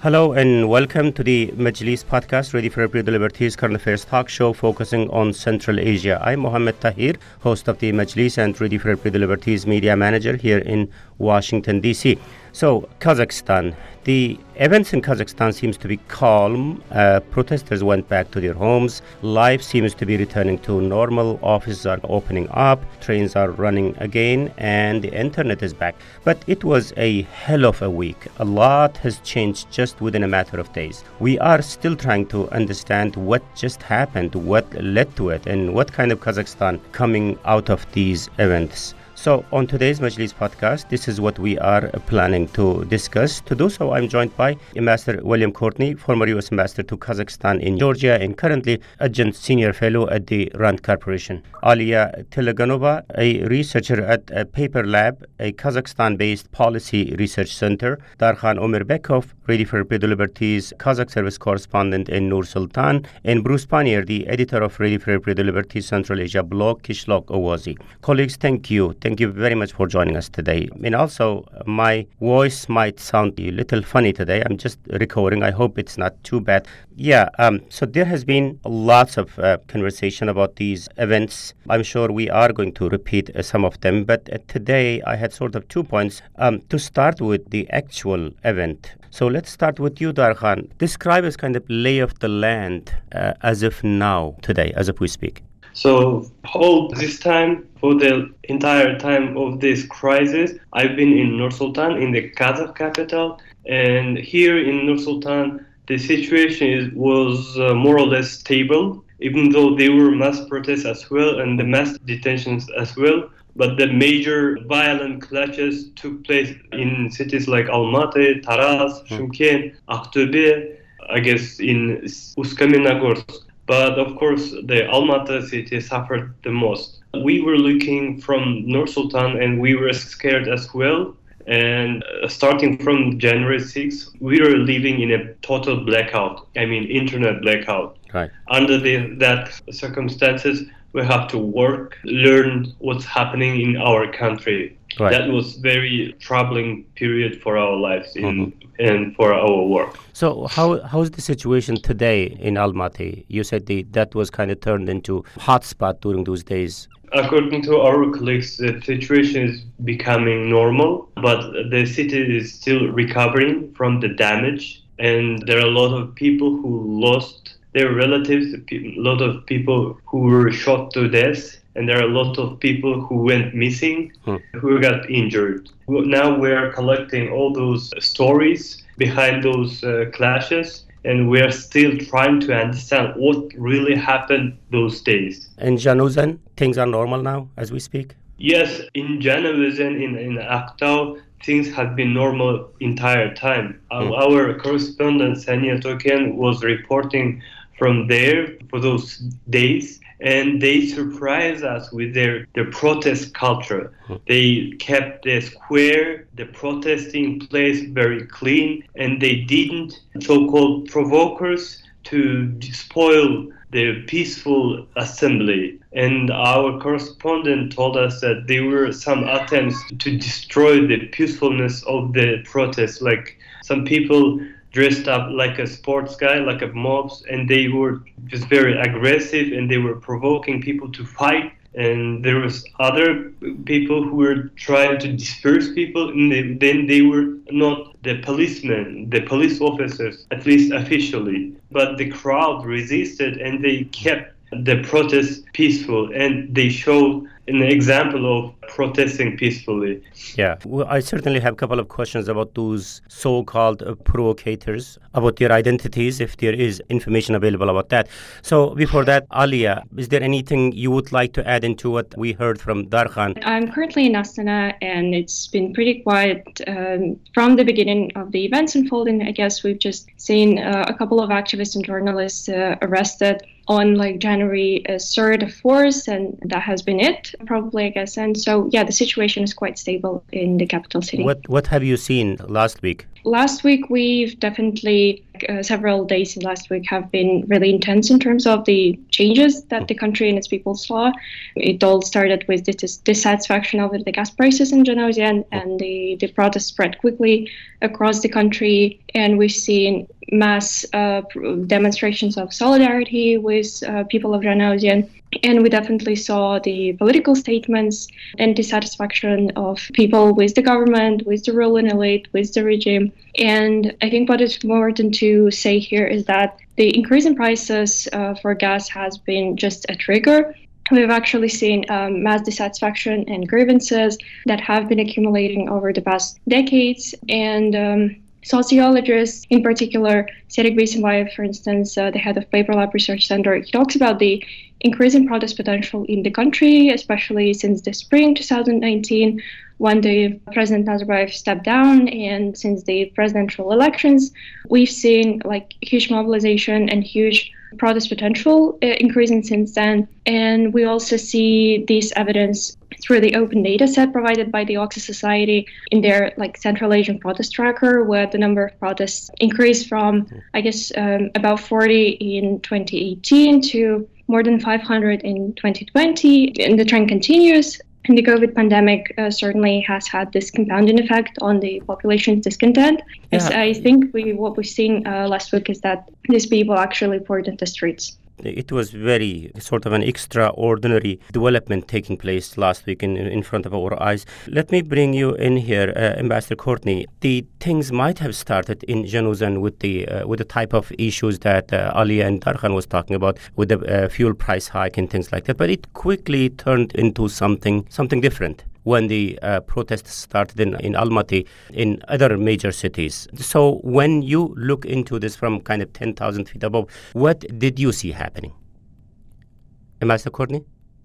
Hello and welcome to the Majlis podcast, Ready for Everyday Liberties current affairs talk show focusing on Central Asia. I'm Mohammed Tahir, host of the Majlis and Ready for Everyday Liberties media manager here in Washington, D.C. So, Kazakhstan. The events in Kazakhstan seems to be calm. Protesters went back to their homes. Life seems to be returning to normal. Offices are opening up. Trains are running again. And the internet is back. But it was a hell of a week. A lot has changed just within a matter of days. We are still trying to understand what just happened, what led to it, and what kind of Kazakhstan coming out of these events. So on today's Majlis podcast, this is what we are planning to discuss. To do so, I'm joined by Ambassador William Courtney, former U.S. Ambassador to Kazakhstan in Georgia and currently Adjunct Senior Fellow at the RAND Corporation. Alia Teleganova, a researcher at Paper Lab, a Kazakhstan-based policy research center. Darkhan Omirbekov, Ready for Everyday Liberties, Kazakh service correspondent in Nur Sultan. And Bruce Panier, the editor of Ready for Everyday Liberties Central Asia blog, Kishlok Owazi. Colleagues, thank you. Thank you very much for joining us today. And also, my voice might sound a little funny today. I'm just recording. I hope it's not too bad. So there has been lots of conversation about these events. I'm sure we are going to repeat some of them. But today, I had sort of 2 points. To start with the actual event. So let's start with you, Darkhan. Describe as kind of lay of the land as of now, today, as if we speak. So all this time, for the entire time of this crisis, I've been in Nur Sultan, in the Kazakh capital. And here in Nur Sultan, the situation was more or less stable, even though there were mass protests as well and the mass detentions as well. But the major violent clashes took place in cities like Almaty, Taraz, Shymkent, Aktobe, I guess in Usk-Kamenogorsk. But of course, the Almaty city suffered the most. We were looking from Nur Sultan and we were scared as well. And starting from January 6th, we were living in a total blackout. Internet blackout. Right. Under that circumstances, we have to work, learn what's happening in our country. Right. That was very troubling period for our lives and for our work. So how's the situation today in Almaty? You said that was kind of turned into hotspot during those days. According to our colleagues, the situation is becoming normal, but the city is still recovering from the damage. And there are a lot of people who lost their relatives, a lot of people who were shot to death, and there are a lot of people who went missing, who got injured. Now we're collecting all those stories behind those clashes, and we're still trying to understand what really happened those days. In Januzan, things are normal now as we speak? Yes, in Januzan, in Aktau, things have been normal entire time. Our correspondent, Sania Token, was reporting from there for those days, and they surprised us with their protest culture. They kept the square, the protesting place very clean, and they didn't so-called provokers to spoil the peaceful assembly. And our correspondent told us that there were some attempts to destroy the peacefulness of the protest, like some people dressed up like a sports guy, like a mobs, and they were just very aggressive and they were provoking people to fight. And there was other people who were trying to disperse people, and then they were not the policemen, the police officers, at least officially. But the crowd resisted and they kept the protest peaceful, and they showed an example of protesting peacefully. Yeah, well, I certainly have a couple of questions about those so-called provocators, about their identities, if there is information available about that. So before that, Alia, is there anything you would like to add into what we heard from Darkhan? I'm currently in Astana, and it's been pretty quiet from the beginning of the events unfolding. I guess we've just seen a couple of activists and journalists arrested on January 3rd, 4th, and that has been it, probably, I guess. And so, the situation is quite stable in the capital city. What have you seen last week? Last week, we've definitely several days in last week have been really intense in terms of the changes that the country and its people saw. It all started with dissatisfaction over the gas prices in Zhanaozen, and the protests spread quickly across the country. And we've seen mass demonstrations of solidarity with people of Zhanaozen. And we definitely saw the political statements and dissatisfaction of people with the government, with the ruling elite, with the regime. And I think what is important to say here is that the increase in prices for gas has been just a trigger. We've actually seen mass dissatisfaction and grievances that have been accumulating over the past decades. And sociologists, in particular, Serek Beysenbayev, for instance, the head of Paper Lab Research Center, he talks about the increase in protest potential in the country, especially since the spring 2019, when the President Nazarbayev stepped down, and since the presidential elections, we've seen huge mobilization and huge protest potential increasing since then. And we also see this evidence through the open data set provided by the Oxford Society in their Central Asian protest tracker, where the number of protests increased from, about 40 in 2018 to more than 500 in 2020. And the trend continues. And the COVID pandemic certainly has had this compounding effect on the population's discontent. Yeah. I think what we've seen last week is that these people actually poured into the streets. It was very sort of an extraordinary development taking place last week in front of our eyes. Let me bring you in here, Ambassador Courtney. The things might have started in Zhanaozen with the type of issues that Ali and Darkhan was talking about, with the fuel price hike and things like that. But it quickly turned into something different when the protests started in Almaty, in other major cities. So when you look into this from kind of 10,000 feet above, what did you see happening? Ambassador Courtney?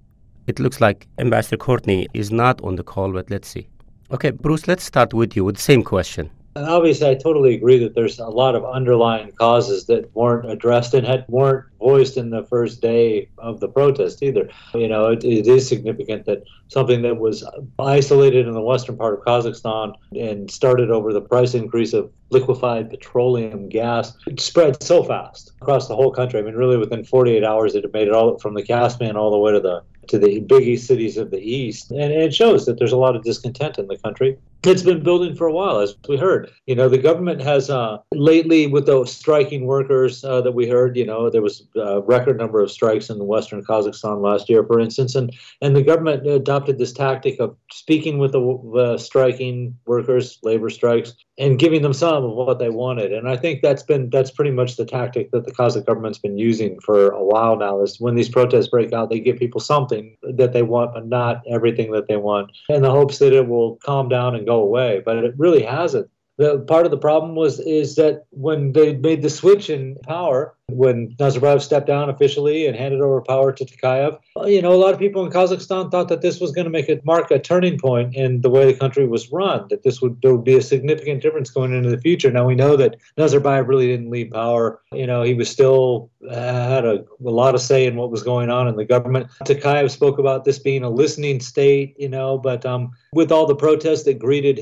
It looks like Ambassador Courtney is not on the call, but let's see. Okay, Bruce, let's start with you with the same question. And obviously, I totally agree that there's a lot of underlying causes that weren't addressed and weren't voiced in the first day of the protest either. It is significant that something that was isolated in the western part of Kazakhstan and started over the price increase of liquefied petroleum gas, it spread so fast across the whole country. I mean, really within 48 hours, it made it all from the Caspian all the way to the big cities of the east. And it shows that there's a lot of discontent in the country. It's been building for a while, as we heard. The government has lately, with those striking workers that we heard, there was a record number of strikes in western Kazakhstan last year, for instance, and the government adopted this tactic of speaking with the striking workers, labor strikes, and giving them some of what they wanted. And I think that's pretty much the tactic that the Kazakh government's been using for a while now, is when these protests break out, they give people something that they want, but not everything that they want, in the hopes that it will calm down and go away. But it really hasn't. The part of the problem is that when they made the switch in power, when Nazarbayev stepped down officially and handed over power to Tokayev, a lot of people in Kazakhstan thought that this was going to mark a turning point in the way the country was run, that there would be a significant difference going into the future. Now we know that Nazarbayev really didn't leave power. He was still had a lot of say in what was going on in the government. Tokayev spoke about this being a listening state, but with all the protests that greeted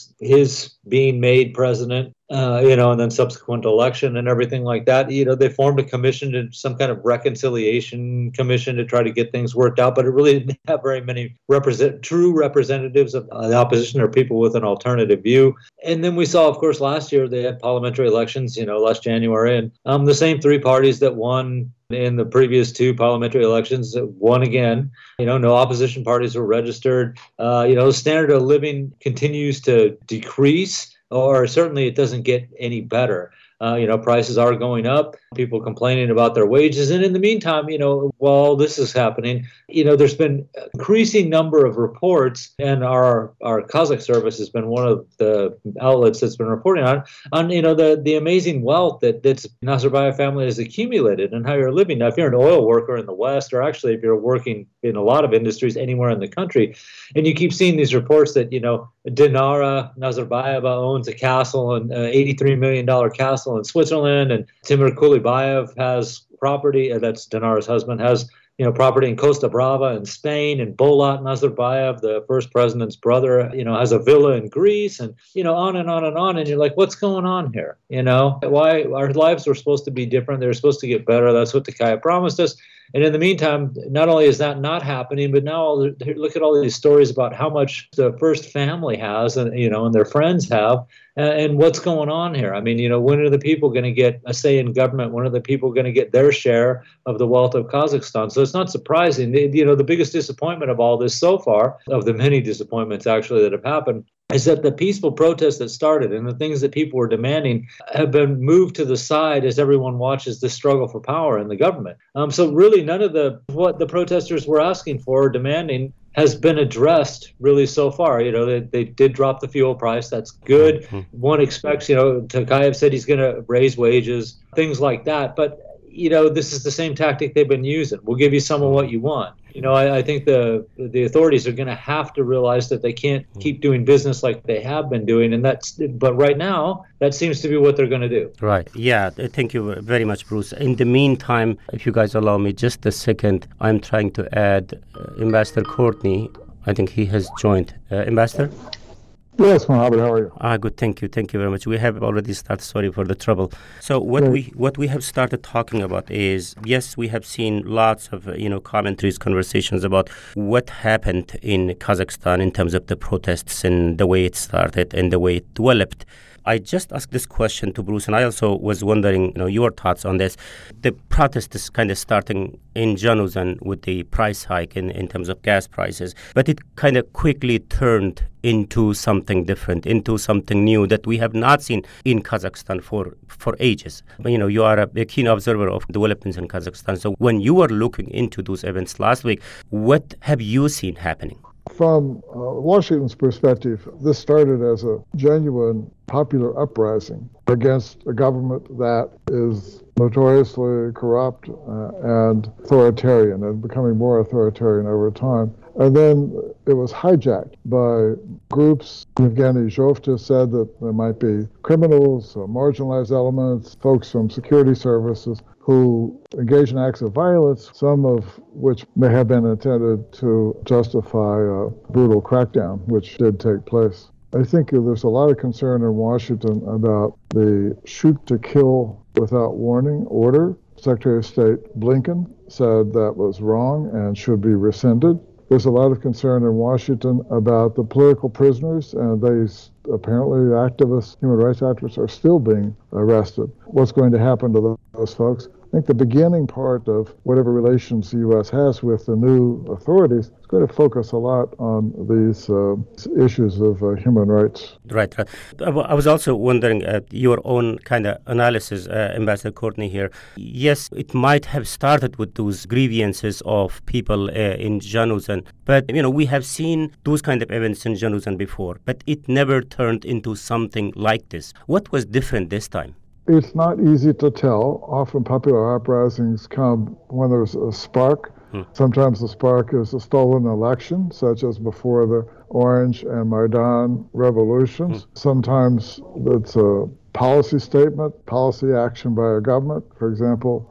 his being made president, and then subsequent election and everything like that, they formed a commission, some kind of reconciliation commission, to try to get things worked out. But it really didn't have very many true representatives of the opposition or people with an alternative view. And then we saw, of course, last year they had parliamentary elections, last January, and the same three parties that won in the previous two parliamentary elections won again. No opposition parties were registered. The standard of living continues to decrease, or certainly it doesn't get any better. Prices are going up, people complaining about their wages. And in the meantime, while this is happening, there's been an increasing number of reports, and our Kazakh service has been one of the outlets that's been reporting on the amazing wealth that Nazarbayev family has accumulated and how you're living. Now, if you're an oil worker in the West, or actually if you're working in a lot of industries anywhere in the country, and you keep seeing these reports that, Dinara Nazarbayeva owns a castle, an $83 million castle in Switzerland, and Timur Kulibayev has property, that's Dinara's husband, has property in Costa Brava in Spain, and Bolat Nazarbayev, the first president's brother, has a villa in Greece, and, on and on and on. And you're like, what's going on here? Why our lives were supposed to be different. They're supposed to get better. That's what Tokayev promised us. And in the meantime, not only is that not happening, but now look at all these stories about how much the first family has, and and their friends have, and what's going on here. I mean, when are the people going to get a say in government? When are the people going to get their share of the wealth of Kazakhstan? So it's not surprising. The biggest disappointment of all this so far, of the many disappointments actually that have happened, is that the peaceful protests that started and the things that people were demanding have been moved to the side as everyone watches the struggle for power in the government. So really none of what the protesters were asking for or demanding has been addressed really so far. They did drop the fuel price. That's good. Mm-hmm. One expects, Tokayev said he's going to raise wages, things like that. But, this is the same tactic they've been using. We'll give you some of what you want. I think the authorities are going to have to realize that they can't keep doing business like they have been doing, but right now that seems to be what they're going to do. Right. Yeah. Thank you very much, Bruce. In the meantime, if you guys allow me just a second, I'm trying to add Ambassador Courtney. I think he has joined. Ambassador? Yes, Mohammed, how are you? Good, thank you very much. We have already started, sorry for the trouble. So what we have started talking about is, yes, we have seen lots of, commentaries, conversations about what happened in Kazakhstan in terms of the protests and the way it started and the way it developed. I just asked this question to Bruce, and I also was wondering, your thoughts on this. The protest is kind of starting in Zhanuzan with the price hike in terms of gas prices, but it kind of quickly turned into something different, into something new that we have not seen in Kazakhstan for ages. But, you are a keen observer of developments in Kazakhstan. So when you were looking into those events last week, what have you seen happening? From Washington's perspective, this started as a genuine popular uprising against a government that is notoriously corrupt and authoritarian, and becoming more authoritarian over time. And then it was hijacked by groups. Evgeny Zhovta said that there might be criminals, marginalized elements, folks from security services who engage in acts of violence, some of which may have been intended to justify a brutal crackdown, which did take place. I think there's a lot of concern in Washington about the shoot-to-kill without warning order. Secretary of State Blinken said that was wrong and should be rescinded. There's a lot of concern in Washington about the political prisoners, and apparently activists, human rights activists, are still being arrested. What's going to happen to those folks? I think the beginning part of whatever relations the U.S. has with the new authorities is going to focus a lot on these issues of human rights. Right. I was also wondering your own kind of analysis, Ambassador Courtney here. Yes, it might have started with those grievances of people in Zhanuzan, but we have seen those kind of events in Zhanuzan before, but it never turned into something like this. What was different this time? It's not easy to tell. Often popular uprisings come when there's a spark. Sometimes the spark is a stolen election, such as before the Orange and Maidan revolutions. Sometimes it's a policy statement, policy action by a government. For example,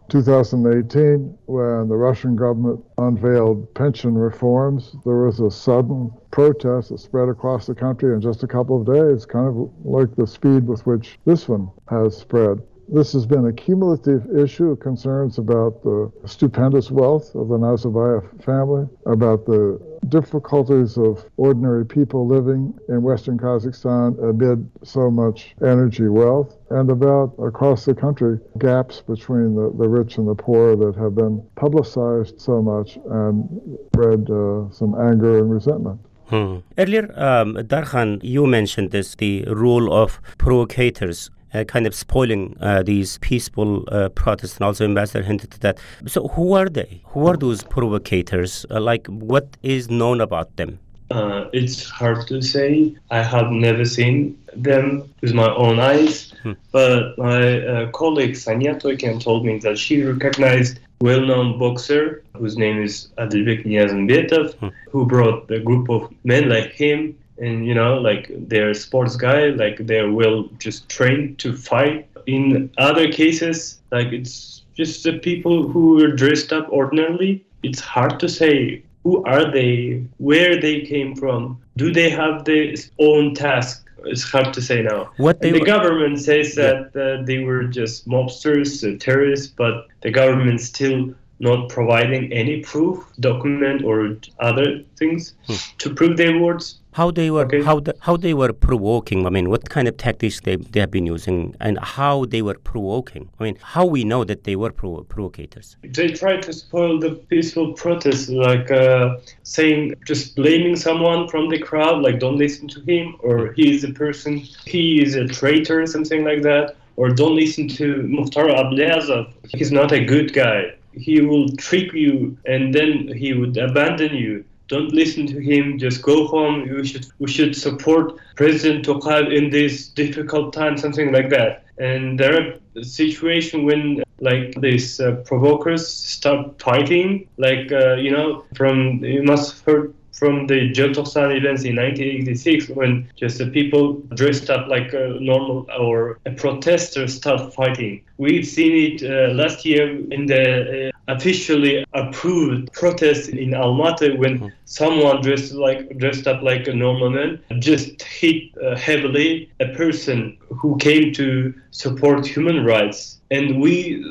2018, when the Russian government unveiled pension reforms, there was a sudden protest that spread across the country in just a couple of days, kind of like the speed with which this one has spread. This has been a cumulative issue of concerns about the stupendous wealth of the Nazarbayev family, about the difficulties of ordinary people living in Western Kazakhstan amid so much energy wealth, and about, across the country, gaps between the rich and the poor that have been publicized so much and bred some anger and resentment. Earlier, Darkhan, you mentioned this, the role of provocators. Kind of spoiling these peaceful protests, and also Ambassador hinted to that. So who are they? Who are those provocators? What is known about them? It's hard to say. I have never seen them with my own eyes, but my colleague Sanya Toykan told me that she recognized well-known boxer whose name is Adilbek Niyazimbetov, who brought a group of men like him. And, they're a sports guy, they're well just trained to fight. In other cases, it's just the people who were dressed up ordinarily, it's hard to say who are they, where they came from, do they have their own task? It's hard to say now. The government says that they were just mobsters, terrorists, but the government still not providing any proof, document, or other things to prove their words. How they were provoking? I mean, what kind of tactics they have been using, and how they were provoking? I mean, how we know that they were provocators? They tried to spoil the peaceful protest, like saying, just blaming someone from the crowd, like don't listen to him, or he is a person, he is a traitor, something like that, or don't listen to Mukhtar Ablyazov, he's not a good guy. He will trick you and then he would abandon you. Don't listen to him. Just go home. We should support President Tokayev in this difficult time, something like that. And there are situations when like these provokers start fighting, like you must have heard from the Jeltoksan events in 1986, when just the people dressed up like a normal or a protester start fighting. We've seen it last year in the officially approved protest in Almaty, when someone dressed up like a normal man just hit heavily a person who came to support human rights. And we've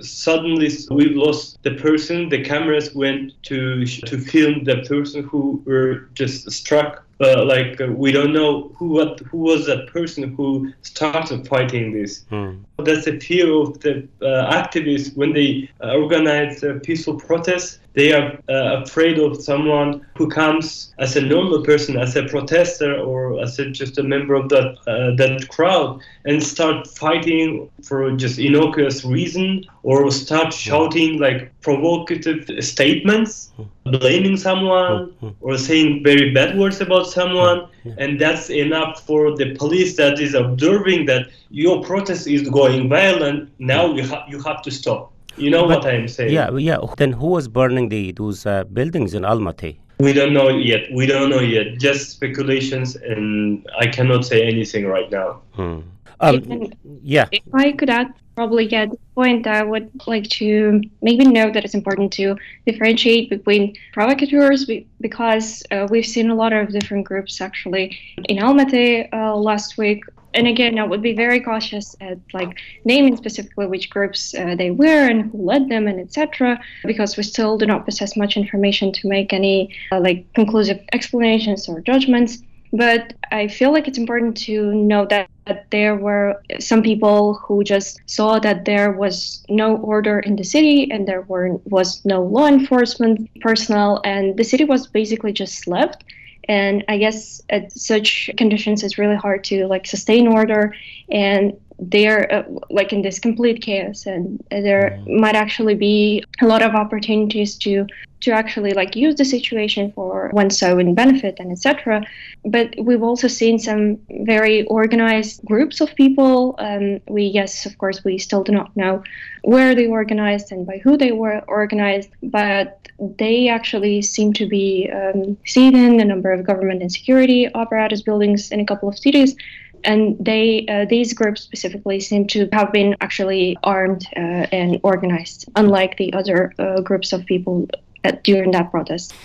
lost the person. The cameras went to film the person who were just struck. We don't know who was that person who started fighting this. That's the fear of the activists when they organize peaceful protests. They are afraid of someone who comes as a normal person, as a protester, or as just a member of that crowd, and start fighting for just innocuous reason, or start shouting like provocative statements, blaming someone, or saying very bad words about someone. And that's enough for the police that is observing that your protest is going violent. Now you have to stop. You know what I'm saying? Yeah. Then who was burning those buildings in Almaty? We don't know yet. Just speculations, and I cannot say anything right now. If I could add probably at this point, I would like to maybe note that it's important to differentiate between provocateurs, because we've seen a lot of different groups actually in Almaty last week. And again, I would be very cautious at naming specifically which groups they were and who led them and etc., because we still do not possess much information to make any conclusive explanations or judgments. But I feel like it's important to know that there were some people who just saw that there was no order in the city and there was no law enforcement personnel, and the city was basically just left. And I guess at such conditions, it's really hard to sustain order, and they're in this complete chaos. And there might actually be a lot of opportunities to actually use the situation for one's own benefit and etc. But we've also seen some very organized groups of people. Of course, we still do not know where they organized and by who they were organized, but they actually seem to be seen in a number of government and security apparatus buildings in a couple of cities. And these groups specifically seem to have been actually armed and organized, unlike the other groups of people during that protest.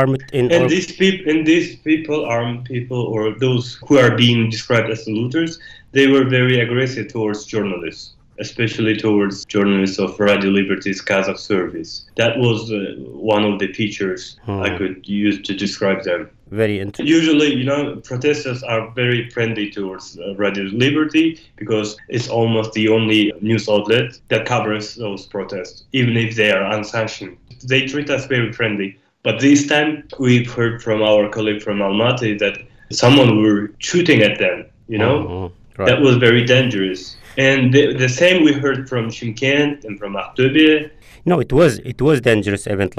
These people, armed people, or those who are being described as looters, they were very aggressive towards journalists, especially towards journalists of Radio Liberty's Kazakh service. That was one of the features I could use to describe them. Very interesting. Usually, protesters are very friendly towards Radio Liberty, because it's almost the only news outlet that covers those protests, even if they are unsanctioned. They treat us very friendly. But this time, we've heard from our colleague from Almaty that someone were shooting at them, Right. That was very dangerous. And the same we heard from Shymkent and from Aktobe. No, it was dangerous event.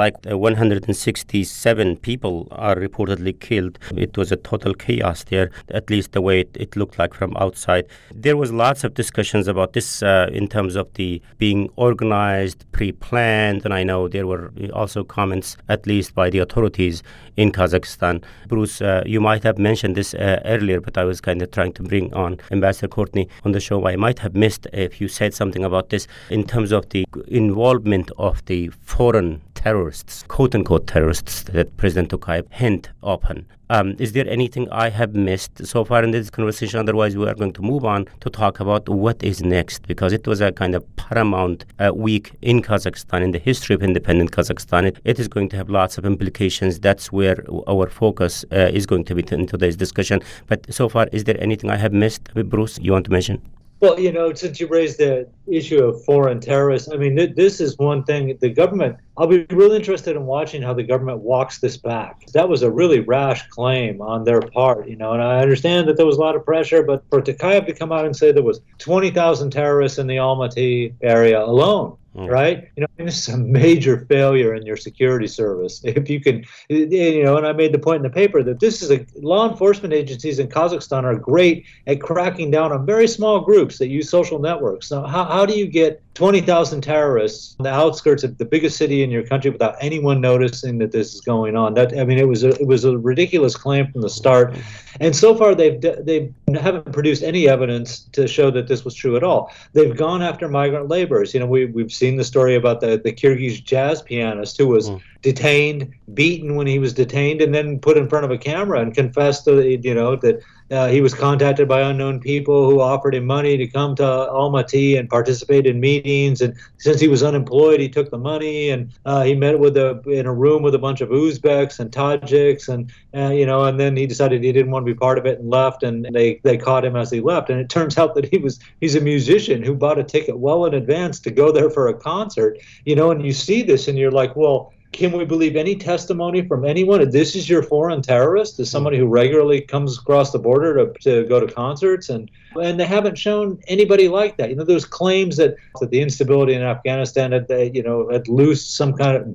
167 people are reportedly killed. It was a total chaos there, at least the way it looked like from outside. There was lots of discussions about this in terms of the being organized, pre-planned, and I know there were also comments, at least by the authorities in Kazakhstan. Bruce, you might have mentioned this earlier, but I was kind of trying to bring on Ambassador Courtney on the show. I might might have missed if you said something about this in terms of the involvement of the foreign terrorists, quote-unquote terrorists, that President Tokayev hint upon. Is there anything I have missed so far in this conversation? Otherwise, we are going to move on to talk about what is next, because it was a kind of paramount week in Kazakhstan, in the history of independent Kazakhstan. It is going to have lots of implications. That's where our focus is going to be in today's discussion. But so far, is there anything I have missed, Bruce, you want to mention? Well, since you raised the issue of foreign terrorists, I mean, this is one thing. The government, I'll be really interested in watching how the government walks this back. That was a really rash claim on their part, and I understand that there was a lot of pressure, but for Tokayev to come out and say there was 20,000 terrorists in the Almaty area alone, right? This is a major failure in your security service. If you can, and I made the point in the paper that this is law enforcement agencies in Kazakhstan are great at cracking down on very small groups that use social networks. Now, how do you get 20,000 terrorists on the outskirts of the biggest city in your country without anyone noticing that this is going on? It was a ridiculous claim from the start, and so far they haven't produced any evidence to show that this was true at all. They've gone after migrant laborers. We've seen the story about the Kyrgyz jazz pianist who was detained, beaten when he was detained, and then put in front of a camera and confessed that he was contacted by unknown people who offered him money to come to Almaty and participate in meetings. And since he was unemployed, he took the money and he met in a room with a bunch of Uzbeks and Tajiks, and then he decided he didn't want to be part of it and left. And they caught him as he left. And it turns out that he's a musician who bought a ticket well in advance to go there for a concert. And you see this and you're like, well, can we believe any testimony from anyone? This is your foreign terrorist, is somebody who regularly comes across the border to go to concerts, and they haven't shown anybody like that. There's claims that the instability in Afghanistan had loosed some kind of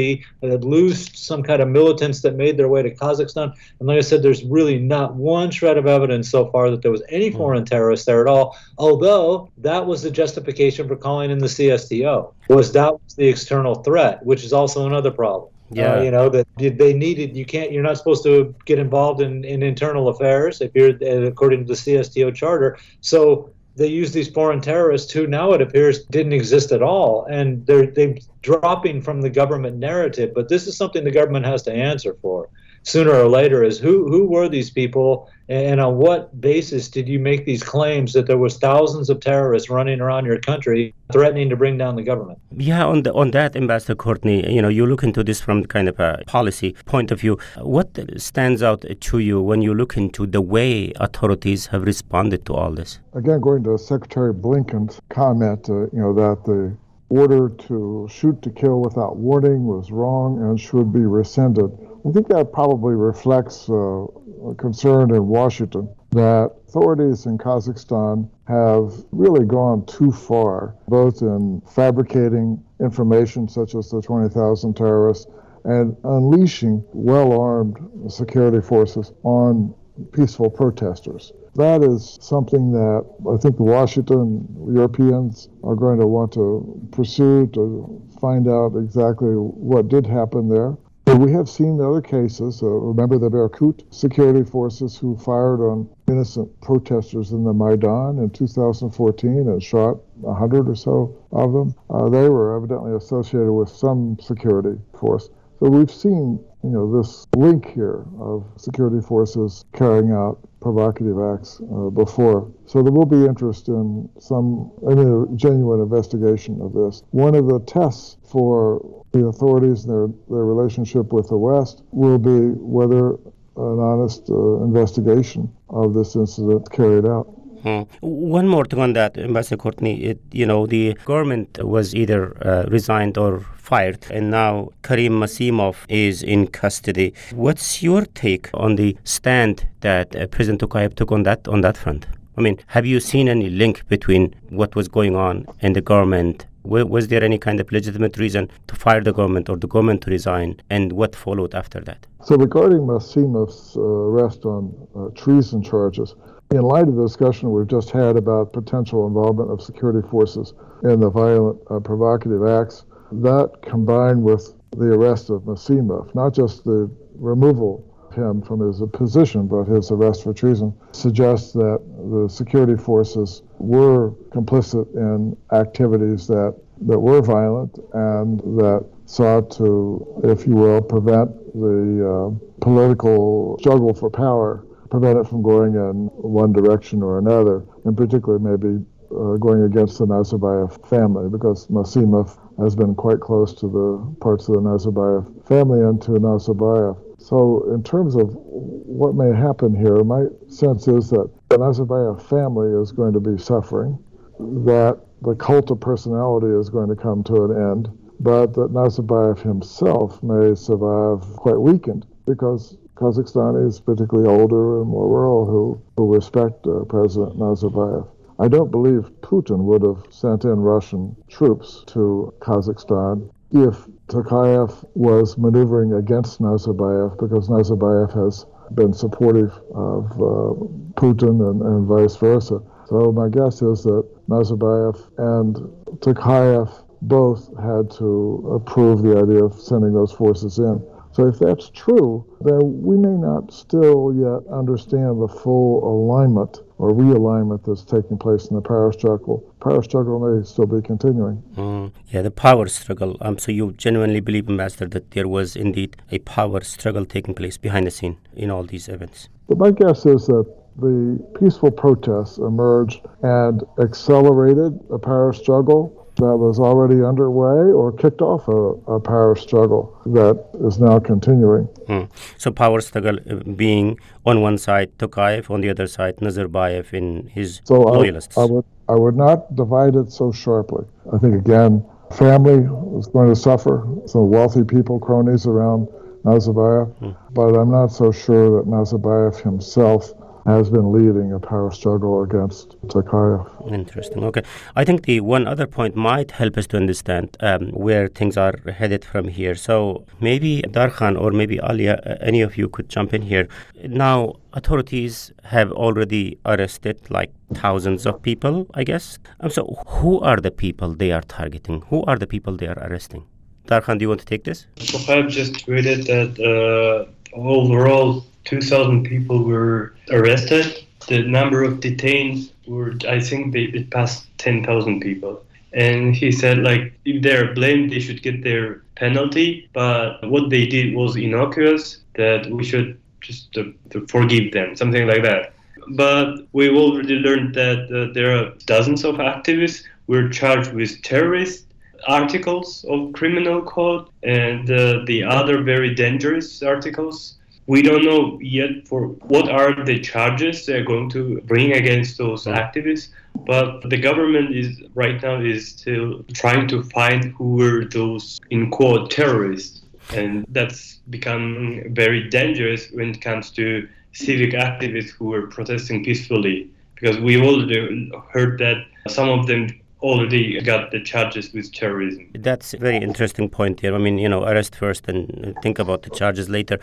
militants that made their way to Kazakhstan. And like I said, there's really not one shred of evidence so far that there was any foreign terrorists there at all. Although that was the justification for calling in the CSTO, was that was the external threat, which is also another problem. Yeah. That they needed, you're not supposed to get involved in internal affairs if you're according to the CSTO charter. So they use these foreign terrorists who now it appears didn't exist at all, and they're dropping from the government narrative. But this is something the government has to answer for sooner or later, is who were these people, and on what basis did you make these claims that there was thousands of terrorists running around your country threatening to bring down the government? Yeah, on that, Ambassador Courtney, you look into this from kind of a policy point of view. What stands out to you when you look into the way authorities have responded to all this? Again, going to Secretary Blinken's comment, that the order to shoot to kill without warning was wrong and should be rescinded. I think that probably reflects a concern in Washington that authorities in Kazakhstan have really gone too far, both in fabricating information such as the 20,000 terrorists and unleashing well-armed security forces on peaceful protesters. That is something that I think the Washington Europeans are going to want to pursue to find out exactly what did happen there. But we have seen other cases. Remember the Berkut security forces who fired on innocent protesters in the Maidan in 2014 and shot 100 or so of them. They were evidently associated with some security force. So we've seen, this link here of security forces carrying out provocative acts before. So there will be interest in a genuine investigation of this. One of the tests for the authorities and their relationship with the West will be whether an honest investigation of this incident carried out. One more thing on that, Ambassador Courtney. The government was either resigned or fired, and now Karim Masimov is in custody. What's your take on the stand that President Tokayev took on that front? I mean, have you seen any link between what was going on in the government? Was there any kind of legitimate reason to fire the government or the government to resign, and what followed after that? So regarding Masimov's arrest on treason charges, in light of the discussion we've just had about potential involvement of security forces in the violent provocative acts, that combined with the arrest of Masimov, not just the removal him from his position, but his arrest for treason suggests that the security forces were complicit in activities that were violent and that sought to, if you will, prevent the political struggle for power, prevent it from going in one direction or another, in particular maybe going against the Nazarbayev family, because Masimov has been quite close to the parts of the Nazarbayev family and to Nazarbayev. So in terms of what may happen here, my sense is that the Nazarbayev family is going to be suffering, that the cult of personality is going to come to an end, but that Nazarbayev himself may survive quite weakened, because Kazakhstanis, particularly older and more rural, who respect President Nazarbayev. I don't believe Putin would have sent in Russian troops to Kazakhstan if Tokayev was maneuvering against Nazarbayev, because Nazarbayev has been supportive of Putin and vice versa. So my guess is that Nazarbayev and Tokayev both had to approve the idea of sending those forces in. So if that's true, then we may not still yet understand the full alignment or realignment that's taking place in the power struggle. Power struggle may still be continuing. The power struggle. So you genuinely believe, Ambassador, that there was indeed a power struggle taking place behind the scene in all these events? But my guess is that the peaceful protests emerged and accelerated a power struggle that was already underway or kicked off a power struggle that is now continuing. So power struggle being on one side Tokayev, on the other side Nazarbayev in his loyalists. I would not divide it so sharply. I think, again, family is going to suffer, some wealthy people, cronies around Nazarbayev, but I'm not so sure that Nazarbayev himself has been leading a power struggle against Tokayev. Interesting. Okay. I think the one other point might help us to understand where things are headed from here. So maybe Darkhan or maybe Alia, any of you could jump in here. Now, authorities have already arrested like thousands of people, I guess. So who are the people they are targeting? Who are the people they are arresting? Darkhan, do you want to take this? Tokayev just tweeted that overall 2,000 people were arrested. The number of detained were, I think it passed 10,000 people. And he said, like, if they're blamed, they should get their penalty. But what they did was innocuous, that we should just to forgive them, something like that. But we've already learned that there are dozens of activists who were charged with terrorist articles of criminal code and the other very dangerous articles. We don't know yet for what are the charges they're going to bring against those activists, but the government is right now is still trying to find who were those, in quote, terrorists. And that's become very dangerous when it comes to civic activists who were protesting peacefully, because we already heard that some of them already got the charges with terrorism. That's a very interesting point here. I mean, arrest first and think about the charges later.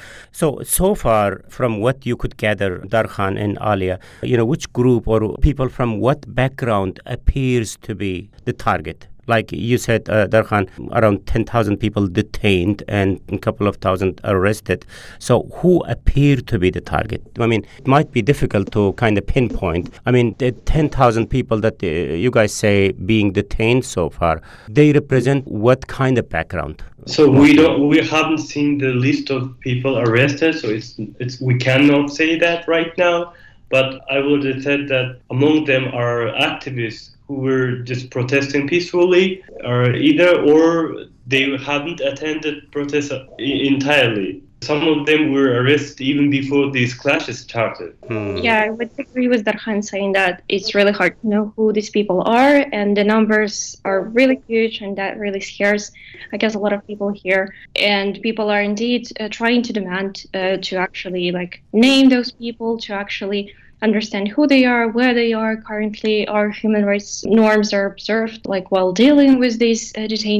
So far, from what you could gather, Darkhan and Alia, which group or people from what background appears to be the target? Like you said, Darkhan, around 10,000 people detained and a couple of thousand arrested. So who appeared to be the target? I mean, it might be difficult to kind of pinpoint. I mean, the 10,000 people that you guys say being detained so far, they represent what kind of background? So we haven't seen the list of people arrested, so we cannot say that right now. But I would have said that among them are activists who were just protesting peacefully, or they haven't attended protests entirely. Some of them were arrested even before these clashes started. Yeah, I would agree with Darkhan saying that it's really hard to know who these people are, and the numbers are really huge, and that really scares, I guess, a lot of people here. And people are indeed trying to demand to actually name those people, to actually understand who they are, where they are currently, our human rights norms are observed while dealing with these detainees.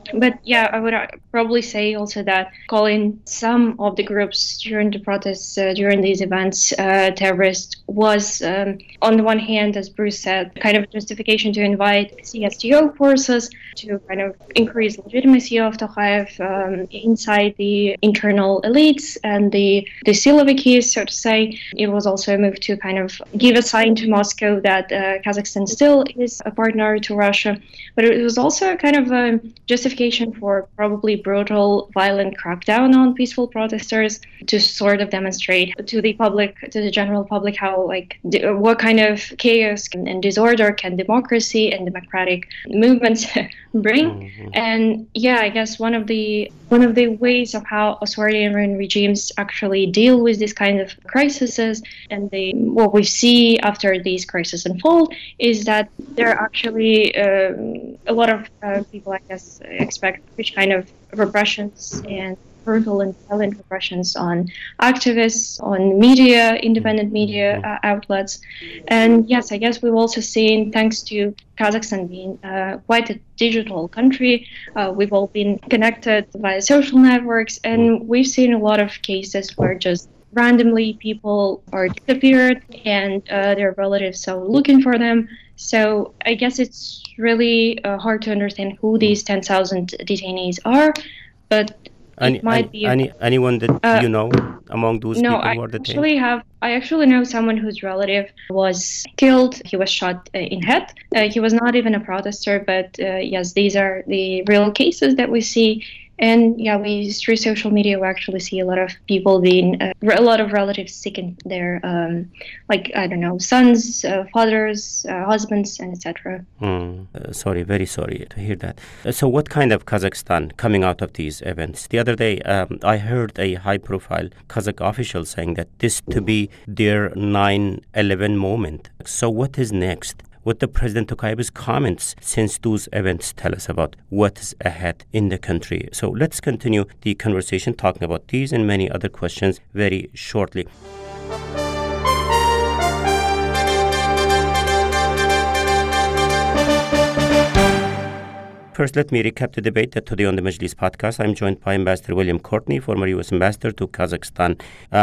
But yeah, I would probably say also that calling some of the groups during the protests, during these events, terrorist was, on the one hand, as Bruce said, kind of a justification to invite CSTO forces to kind of increase legitimacy of Tokayev inside the internal elites and the Siloviki, so to say. It was also a move to kind of give a sign to Moscow that Kazakhstan still is a partner to Russia. But it was also kind of a justification for probably brutal, violent crackdown on peaceful protesters to sort of demonstrate to the public, to the general public, how what kind of chaos and disorder can democracy and democratic movements bring. Mm-hmm. And yeah, I guess one of the ways of how authoritarian regimes actually deal with these kind of crises, and what we see after these crises unfold, is that there are actually a lot of people, I guess, expect which kind of repressions and brutal and violent repressions on activists, on media, independent media outlets. And yes, I guess we've also seen, thanks to Kazakhstan being quite a digital country, we've all been connected via social networks, and we've seen a lot of cases where just randomly people are disappeared and their relatives are looking for them. So I guess it's really hard to understand who these 10,000 detainees are, but anyone that you know among those people who are detained? I actually know someone whose relative was killed. He was shot in head. He was not even a protester, but yes, these are the real cases that we see. And yeah, through social media, we actually see a lot of people being, a lot of relatives seeking their, sons, fathers, husbands, and etc. Sorry, very sorry to hear that. So what kind of Kazakhstan coming out of these events? The other day, I heard a high-profile Kazakh official saying that this to be their 9/11 moment. So what is next? What the President Tokayev's comments since those events tell us about what is ahead in the country. So let's continue the conversation talking about these and many other questions very shortly. First, let me recap the debate that today on the Majlis podcast. I'm joined by Ambassador William Courtney, former U.S. Ambassador to Kazakhstan,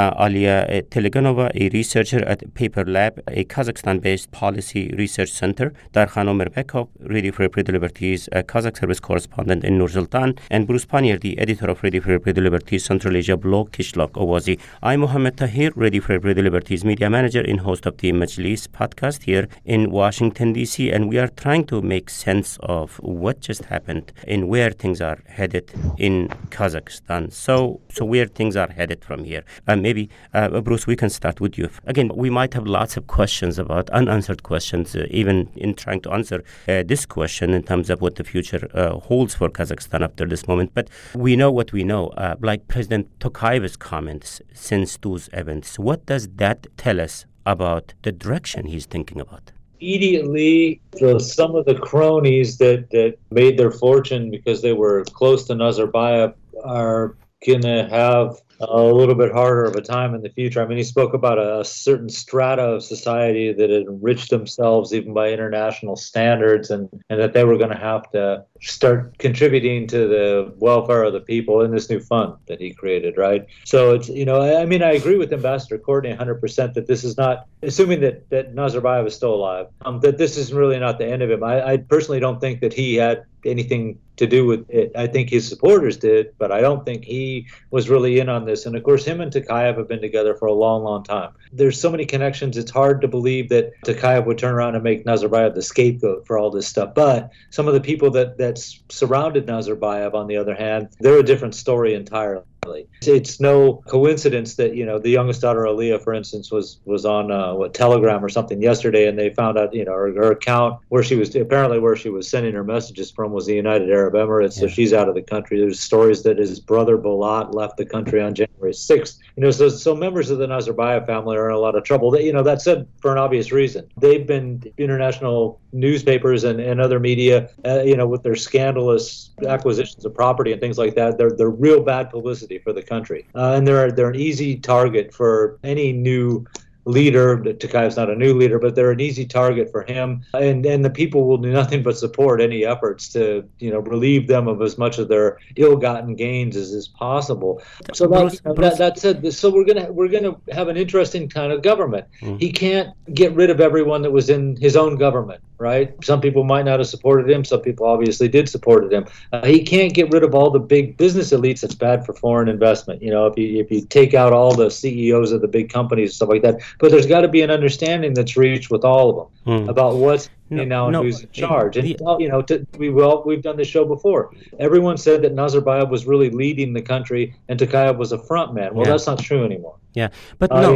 Alia Teleganova, a researcher at Paper Lab, a Kazakhstan-based policy research center, Darkhan Omerbekov, Radio Free Europe Liberties, a Kazakh service correspondent in Nur-Sultan, and Bruce Pannier, the editor of Radio Free Europe Liberties Central Asia blog, Kishlok Owazi. I'm Mohammed Tahir, Radio Free Europe Liberties media manager and host of the Majlis podcast here in Washington, D.C., and we are trying to make sense of what just happened and where things are headed in Kazakhstan. So where things are headed from here. Maybe, Bruce, we can start with you. Again, we might have lots of questions about unanswered questions, even in trying to answer this question in terms of what the future holds for Kazakhstan after this moment. But we know what we know, like President Tokayev's comments since those events. What does that tell us about the direction he's thinking about? Immediately, some of the cronies that made their fortune because they were close to Nazarbayev are going to have a little bit harder of a time in the future. I mean, he spoke about a certain strata of society that had enriched themselves even by international standards, and that they were going to have to start contributing to the welfare of the people in this new fund that he created, right? So it's, I mean, I agree with Ambassador Courtney 100% that this is not, assuming that Nazarbayev is still alive, that this is really not the end of him. I personally don't think that he had anything to do with it. I think his supporters did, but I don't think he was really in on this. And of course, him and Tokayev have been together for a long, long time. There's so many connections, it's hard to believe that Tokayev would turn around and make Nazarbayev the scapegoat for all this stuff. But some of the people that surrounded Nazarbayev, on the other hand, they're a different story entirely. It's no coincidence that, the youngest daughter, Aliyah, for instance, was on Telegram or something yesterday, and they found out, her account where she was sending her messages from was the United Arab Emirates, so she's out of the country. There's stories that his brother Balat left the country on January 6th. So members of the Nazarbayev family are in a lot of trouble. That said, for an obvious reason. They've been international newspapers and other media, with their scandalous acquisitions of property and things like that. They're real bad publicity for the country, and they're an easy target for any new leader. Tokayev's not a new leader, but they're an easy target for him. And the people will do nothing but support any efforts to, relieve them of as much of their ill-gotten gains as is possible. So that said, so we're gonna have an interesting kind of government. He can't get rid of everyone that was in his own government, right? Some people might not have supported him. Some people obviously did support him. He can't get rid of all the big business elites. That's bad for foreign investment. If you take out all the CEOs of the big companies and stuff like that, but there's got to be an understanding that's reached with all of them about what's who's in charge. And we've done this show before. Everyone said that Nazarbayev was really leading the country and Tokayev was a front man. Well, that's not true anymore. Yeah, but I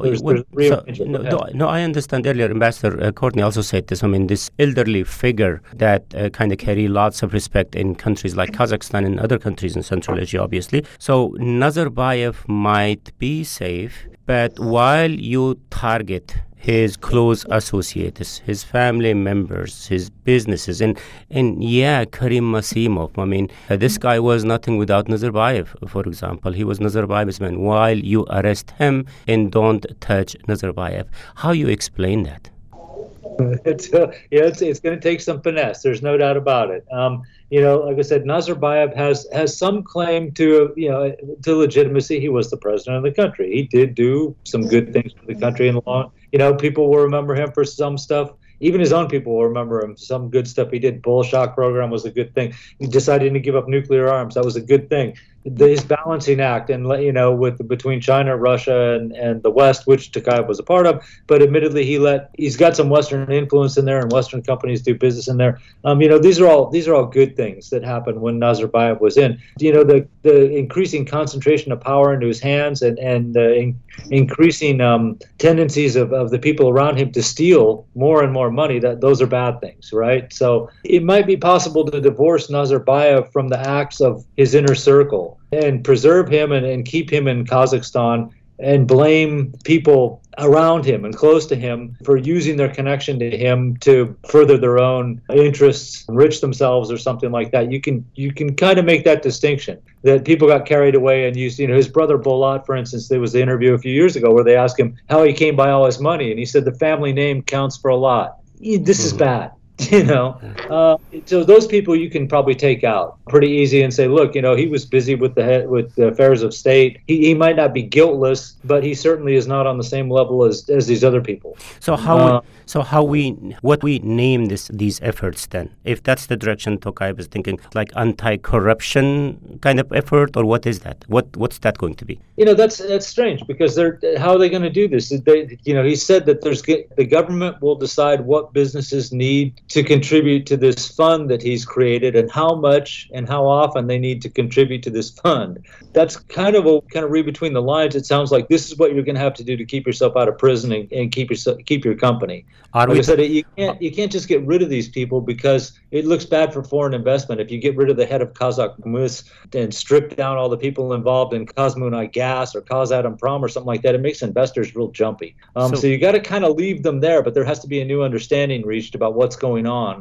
understand earlier Ambassador Courtney also said this. I mean, this elderly figure that kind of carry lots of respect in countries like Kazakhstan and other countries in Central Asia, obviously. So Nazarbayev might be safe, but while you target his close associates, his family members, his businesses, and Karim Masimov. I mean, this guy was nothing without Nazarbayev, for example. He was Nazarbayev's man. While you arrest him and don't touch Nazarbayev, how you explain that? It's going to take some finesse. There's no doubt about it. Like I said, Nazarbayev has some claim to legitimacy. He was the president of the country. He did do some good things for the country in the long. People will remember him for some stuff. Even his own people will remember him. Some good stuff he did. Bull Shock program was a good thing. He decided to give up nuclear arms. That was a good thing. His balancing act, and between China, Russia, and the West, which Tokayev was a part of, but admittedly he's got some Western influence in there, and Western companies do business in there. These are all good things that happened when Nazarbayev was in. The increasing concentration of power into his hands and increasing tendencies of the people around him to steal more and more money. Those are bad things, right? So it might be possible to divorce Nazarbayev from the acts of his inner circle and preserve him and keep him in Kazakhstan and blame people around him and close to him for using their connection to him to further their own interests, enrich themselves or something like that. You can kind of make that distinction that people got carried away and used, his brother Bolat, for instance, there was the interview a few years ago where they asked him how he came by all his money. And he said, the family name counts for a lot. This is bad. So those people you can probably take out pretty easy and say, look, he was busy with the affairs of state. He might not be guiltless, but he certainly is not on the same level as these other people. So what we name these efforts then? If that's the direction Tokayev is thinking, like anti-corruption kind of effort, or what is that? What's that going to be? That's strange because how are they going to do this? He said that the government will decide what businesses need to contribute to this fund that he's created and how much and how often they need to contribute to this fund. That's kind of read between the lines. It sounds like this is what you're going to have to do to keep yourself out of prison and keep your company. Like I said, you can't just get rid of these people because it looks bad for foreign investment. If you get rid of the head of Kazakmys and strip down all the people involved in Kazmunay Gas or Kazatomprom or something like that, it makes investors real jumpy. So you got to kind of leave them there, but there has to be a new understanding reached about what's going on,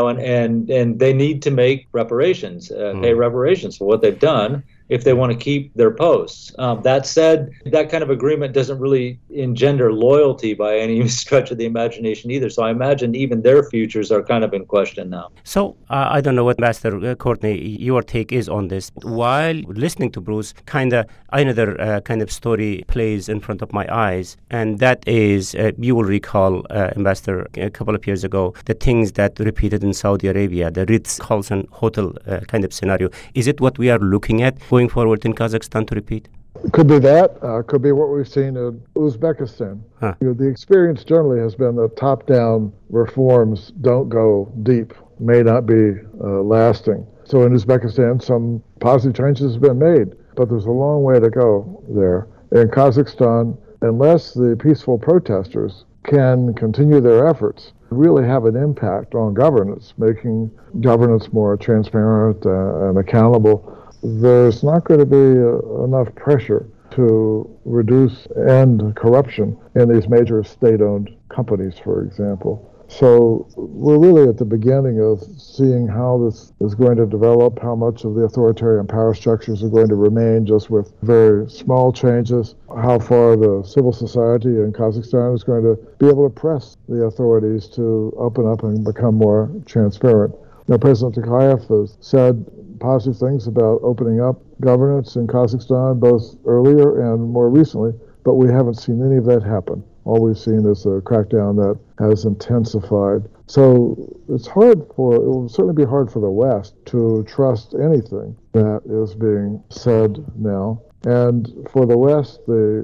and they need to make reparations, pay reparations for what they've done if they want to keep their posts. That said, that kind of agreement doesn't really engender loyalty by any stretch of the imagination either. So I imagine even their futures are kind of in question now. So I don't know what Ambassador Courtney, your take is on this. While listening to Bruce, another kind of story plays in front of my eyes, and that is, you will recall, Ambassador, a couple of years ago, the things that repeated in Saudi Arabia, the Ritz-Carlton hotel kind of scenario. Is it what we are looking at going forward in Kazakhstan to repeat? It could be that. Could be what we've seen in Uzbekistan. The experience generally has been that top-down reforms don't go deep, may not be lasting. So in Uzbekistan, some positive changes have been made, but there's a long way to go there. In Kazakhstan, unless the peaceful protesters can continue their efforts, really have an impact on governance, making governance more transparent and accountable, there's not going to be enough pressure to reduce and corruption in these major state-owned companies, for example. So we're really at the beginning of seeing how this is going to develop, how much of the authoritarian power structures are going to remain just with very small changes, how far the civil society in Kazakhstan is going to be able to press the authorities to open up and become more transparent. Now, President Tokayev has said positive things about opening up governance in Kazakhstan, both earlier and more recently, but we haven't seen any of that happen. All we've seen is a crackdown that has intensified. So it will certainly be hard for the West to trust anything that is being said now. And for the West, the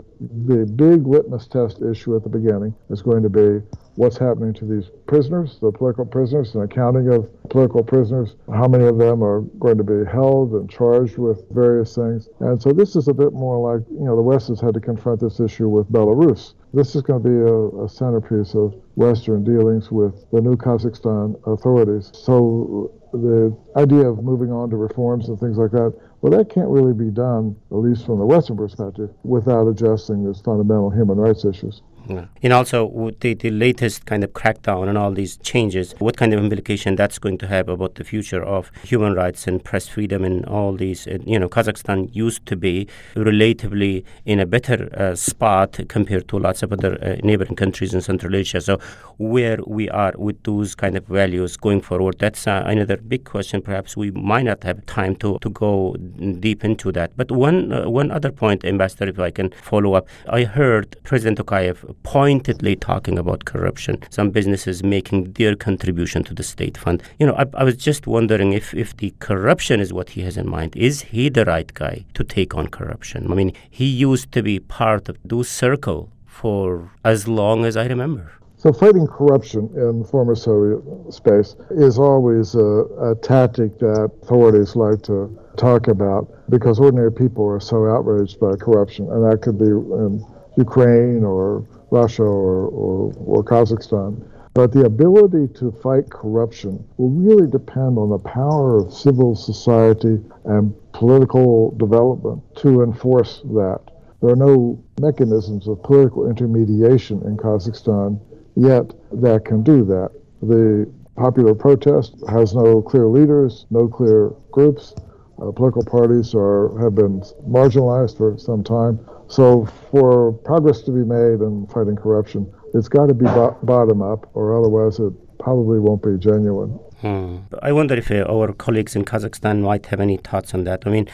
big litmus test issue at the beginning is going to be what's happening to these prisoners, the political prisoners, and accounting of political prisoners, how many of them are going to be held and charged with various things. And so this is a bit more like, the West has had to confront this issue with Belarus. This is going to be a centerpiece of Western dealings with the new Kazakhstan authorities. So the idea of moving on to reforms and things like that, well, that can't really be done, at least from the Western perspective, without addressing these fundamental human rights issues. Yeah. And also with the latest kind of crackdown and all these changes, what kind of implication that's going to have about the future of human rights and press freedom and all these? Kazakhstan used to be relatively in a better spot compared to lots of other neighboring countries in Central Asia. So where we are with those kind of values going forward, that's another big question. Perhaps we might not have time to go deep into that. But one other point, Ambassador, if I can follow up, I heard President Tokayev pointedly talking about corruption, some businesses making their contribution to the state fund. I was just wondering if the corruption is what he has in mind. Is he the right guy to take on corruption? I mean, he used to be part of those circle for as long as I remember. So fighting corruption in the former Soviet space is always a tactic that authorities like to talk about because ordinary people are so outraged by corruption, and that could be in Ukraine or Russia or Kazakhstan. But the ability to fight corruption will really depend on the power of civil society and political development to enforce that. There are no mechanisms of political intermediation in Kazakhstan yet that can do that. The popular protest has no clear leaders, no clear groups. Political parties have been marginalized for some time. So for progress to be made in fighting corruption, it's got to be bottom up, or otherwise it probably won't be genuine. I wonder if our colleagues in Kazakhstan might have any thoughts on that. I mean,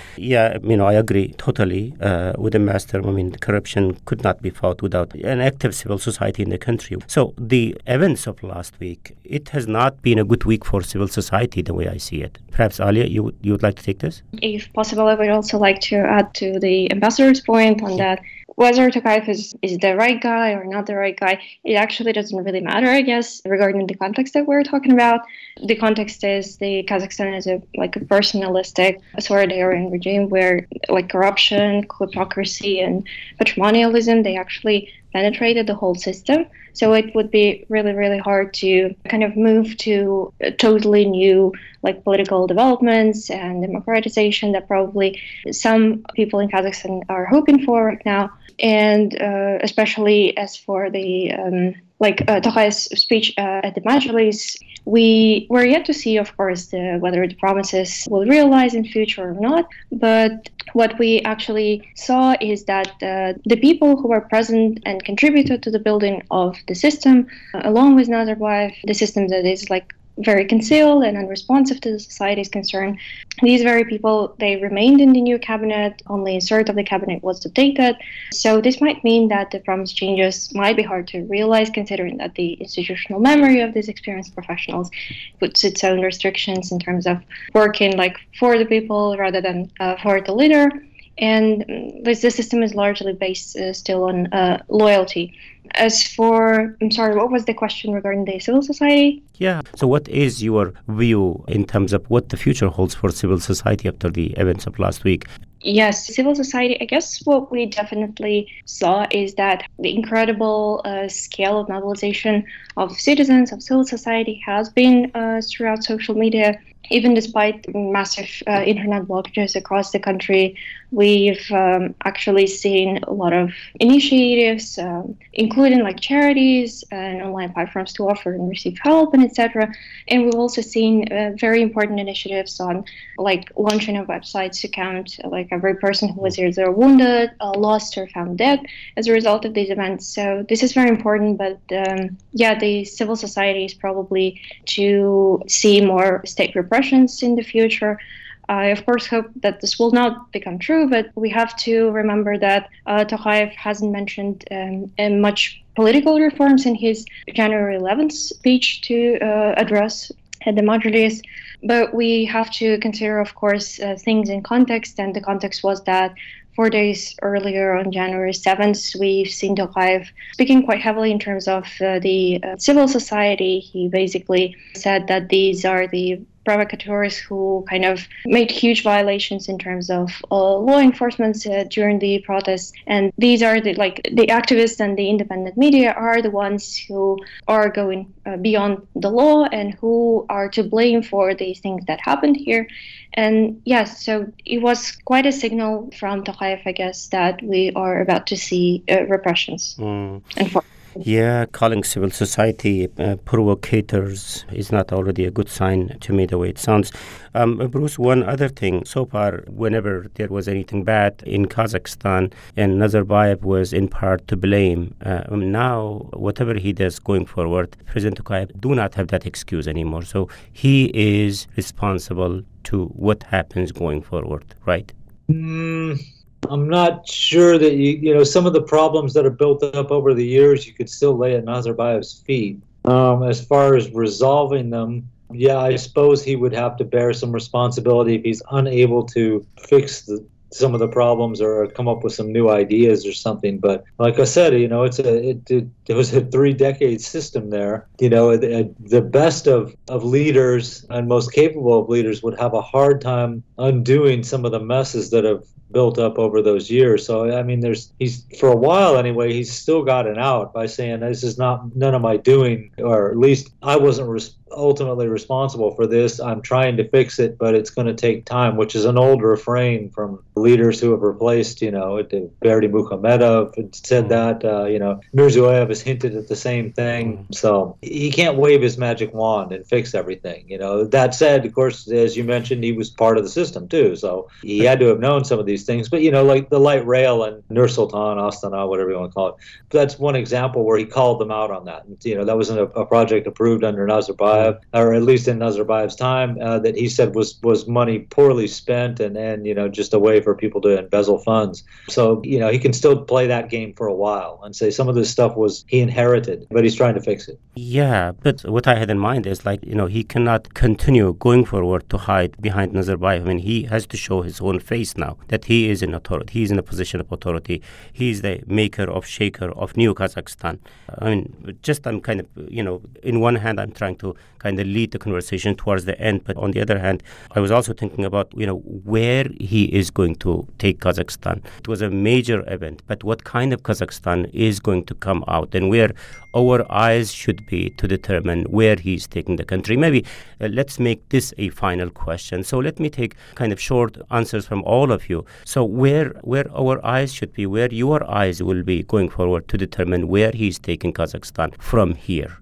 I agree totally with the Ambassador. I mean, corruption could not be fought without an active civil society in the country. So the events of last week, it has not been a good week for civil society the way I see it. Perhaps, Alia, you would like to take this? If possible, I would also like to add to the Ambassador's point on that. Whether Tokayev is the right guy or not the right guy, it actually doesn't really matter, I guess, regarding the context that we're talking about. The context is the Kazakhstan is a personalistic authoritarian regime where corruption, hypocrisy, and patrimonialism, they actually penetrated the whole system. So it would be really, really hard to kind of move to totally new political developments and democratization that probably some people in Kazakhstan are hoping for right now. And especially as for the Tokayev's speech at the Majlis, we were yet to see, of course, whether the promises will realize in future or not. But what we actually saw is that the people who were present and contributed to the building of the system, along with Nazarbayev, the system that is very concealed and unresponsive to the society's concern. These very people, they remained in the new cabinet. Only a third of the cabinet was updated. So this might mean that the promised changes might be hard to realize, considering that the institutional memory of these experienced professionals puts its own restrictions in terms of working for the people rather than for the leader. And the system is largely based still on loyalty. As for, I'm sorry, what was the question regarding the civil society? Yeah. So what is your view in terms of what the future holds for civil society after the events of last week? Yes, civil society, I guess what we definitely saw is that the incredible scale of mobilization of citizens, of civil society has been throughout social media. even despite massive internet blockages across the country, we've actually seen a lot of initiatives, including like charities and online platforms to offer and receive help and etc. And we've also seen very important initiatives on like launching a website to count like every person who was either wounded, lost, or found dead as a result of these events. So this is very important, but the civil society is probably to see more state repressions in the future. I, of course, hope that this will not become true, but we have to remember that Tokayev hasn't mentioned much political reforms in his January 11th speech to address the Majlis. But we have to consider, of course, things in context, and the context was that 4 days earlier, on January 7th, we've seen Tokayev speaking quite heavily in terms of the civil society. He basically said that these are the provocateurs who kind of made huge violations in terms of law enforcement during the protests. And these are the activists and the independent media are the ones who are going beyond the law and who are to blame for these things that happened here. And yes, so it was quite a signal from Tokayev, I guess, that we are about to see repressions. Yeah, calling civil society provocators is not already a good sign to me, the way it sounds. Bruce, one other thing. So far, whenever there was anything bad in Kazakhstan, and Nazarbayev was in part to blame. Now, whatever he does going forward, President Tokayev do not have that excuse anymore. So he is responsible to what happens going forward, right? I'm not sure that you know some of the problems that are built up over the years you could still lay at Nazarbayev's feet. As far as resolving them, yeah, I suppose he would have to bear some responsibility if he's unable to fix some of the problems or come up with some new ideas or something. But like I said, you know, it was a 3-decade system there. You know, the best of leaders and most capable of leaders would have a hard time undoing some of the messes that have built up over those years. So I mean, he's for a while anyway, he's still got an out by saying this is none of my doing, or at least I wasn't ultimately responsible for this. I'm trying to fix it, but it's going to take time, which is an old refrain from leaders who have replaced, you know, Berdi Mukhomedov said that, you know, Mirziyoyev has hinted at the same thing. So he can't wave his magic wand and fix everything, you know. That said, of course, as you mentioned, he was part of the system too. So he had to have known some of these things. But, you know, like the light rail and Nur Sultan, Astana, whatever you want to call it, that's one example where he called them out on that. You know, that wasn't a project approved under Nazarbayev, or at least in Nazarbayev's time, that he said was money poorly spent and you know, just a way for people to embezzle funds. So, you know, he can still play that game for a while and say some of this stuff was he inherited, but he's trying to fix it. Yeah, but what I had in mind is like, you know, he cannot continue going forward to hide behind Nazarbayev. I mean, he has to show his own face now, that he is in authority. He's in a position of authority. He's the maker of shaker of new Kazakhstan. I mean, just I'm kind of, you know, in one hand, I'm trying to kind of lead the conversation towards the end. But on the other hand, I was also thinking about, you know, where he is going to take Kazakhstan. It was a major event, but what kind of Kazakhstan is going to come out and where our eyes should be to determine where he's taking the country. Maybe let's make this a final question. So let me take kind of short answers from all of you. So where our eyes should be, where your eyes will be going forward to determine where he's taking Kazakhstan from here.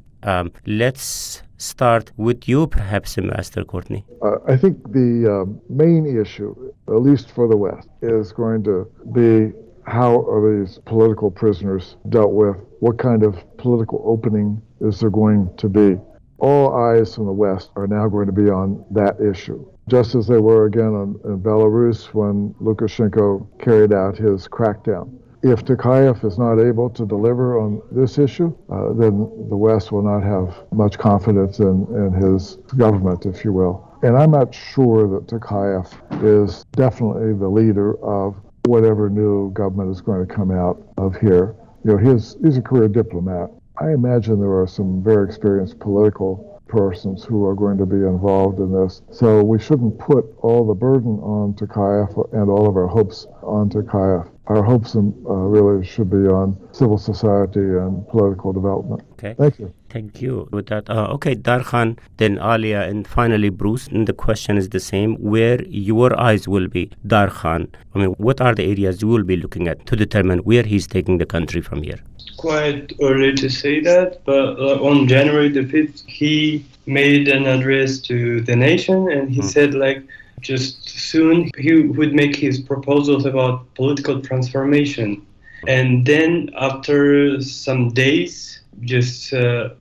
Let's start with you, perhaps, Master Courtney. I think the main issue, at least for the West, is going to be how are these political prisoners dealt with? What kind of political opening is there going to be? All eyes from the West are now going to be on that issue, just as they were again in Belarus when Lukashenko carried out his crackdown. If Tokayev is not able to deliver on this issue, then the West will not have much confidence in his government, if you will. And I'm not sure that Tokayev is definitely the leader of whatever new government is going to come out of here. You know, he's a career diplomat. I imagine there are some very experienced political persons who are going to be involved in this. So we shouldn't put all the burden on Tokayev and all of our hopes on Tokayev. our hopes really should be on civil society and political development. Okay. Thank you. Thank you. With that, okay, Darkhan, then Alia, and finally Bruce. And the question is the same: where your eyes will be, Darkhan? I mean, what are the areas you will be looking at to determine where he's taking the country from here? Quite early to say that, but on January the 5th, he made an address to the nation, and he said, like, just soon he would make his proposals about political transformation. And then after some days, just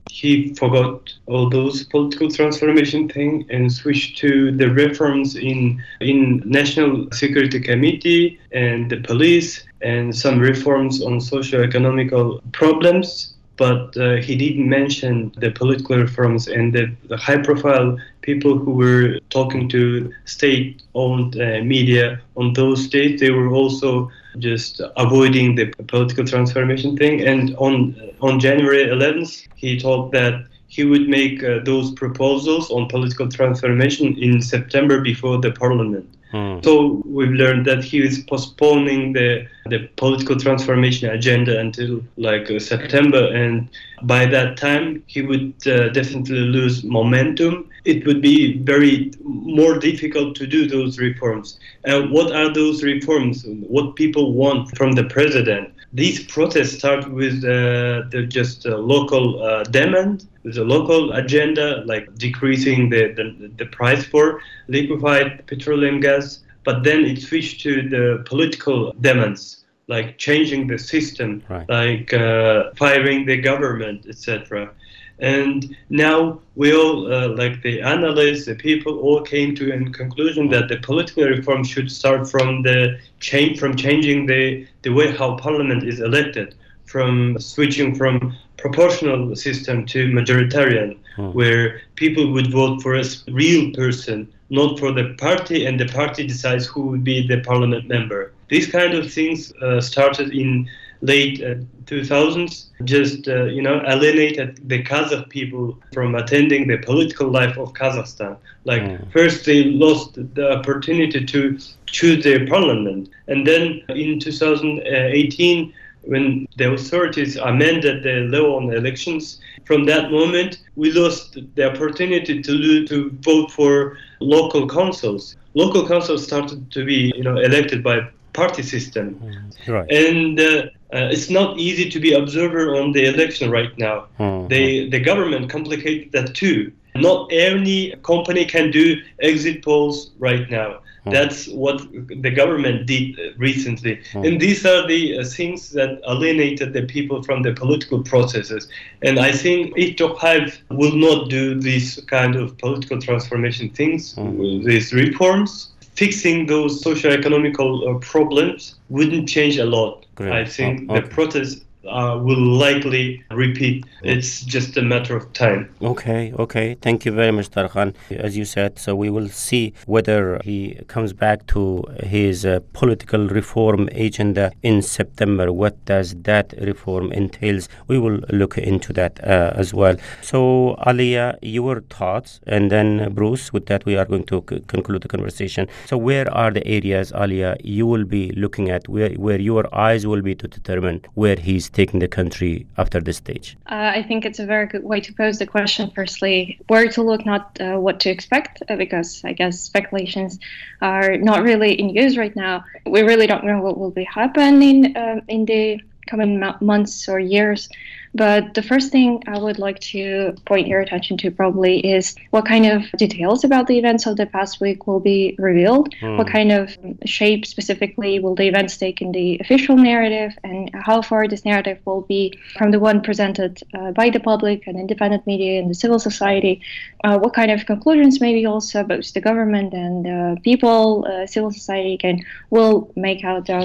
he forgot all those political transformation thing and switched to the reforms in National Security Committee and the police and some reforms on socio-economical problems. But he didn't mention the political reforms and the high-profile people who were talking to state-owned media on those states. They were also just avoiding the political transformation thing. And on January 11th, he told that he would make those proposals on political transformation in September before the parliament. So we've learned that he is postponing the political transformation agenda until like September, and by that time he would definitely lose momentum. It would be very more difficult to do those reforms. And what are those reforms? What people want from the president? These protests start with just local demand, with a local agenda, like decreasing the price for liquefied petroleum gas. But then it switched to the political demands, like changing the system, like firing the government, etc. And now we all, like the analysts, the people, all came to a conclusion that the political reform should start from changing the way how parliament is elected, from switching from proportional system to majoritarian, where people would vote for a real person, not for the party, and the party decides who would be the parliament member. These kind of things started in late 2000s, just alienated the Kazakh people from attending the political life of Kazakhstan. First they lost the opportunity to choose their parliament, and then in 2018, when the authorities amended the law on elections, from that moment we lost the opportunity to vote for local councils. Local councils started to be elected by party system. And it's not easy to be observer on the election right now. The government complicated that too. Not any company can do exit polls right now. That's what the government did recently. And these are the things that alienated the people from the political processes. And I think if Tokayev will not do these kind of political transformation things, these reforms, fixing those socio-economical problems wouldn't change a lot. Great. I think the protests will likely repeat. It's just a matter of time. Okay. Thank you very much, Darkhan. As you said, so we will see whether he comes back to his political reform agenda in September. What does that reform entails? We will look into that as well. So, Alia, your thoughts, and then Bruce, with that we are going to conclude the conversation. So where are the areas, Alia, you will be looking at, where your eyes will be to determine where he's taking the country after this stage? I think it's a very good way to pose the question. Firstly, where to look, not what to expect, because I guess speculations are not really in use right now. We really don't know what will be happening in the coming months or years. But the first thing I would like to point your attention to probably is what kind of details about the events of the past week will be revealed, what kind of shape specifically will the events take in the official narrative, and how far this narrative will be from the one presented by the public and independent media and the civil society, what kind of conclusions maybe also both the government and people, civil society will make out of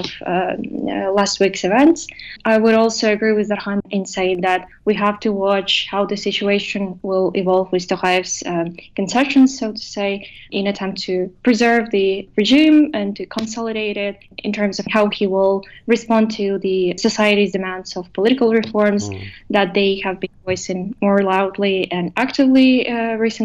last week's events. I would also agree with Darkhan in saying that we have to watch how the situation will evolve with Tokayev's concessions, so to say, in attempt to preserve the regime and to consolidate it in terms of how he will respond to the society's demands of political reforms that they have been voicing more loudly and actively recently.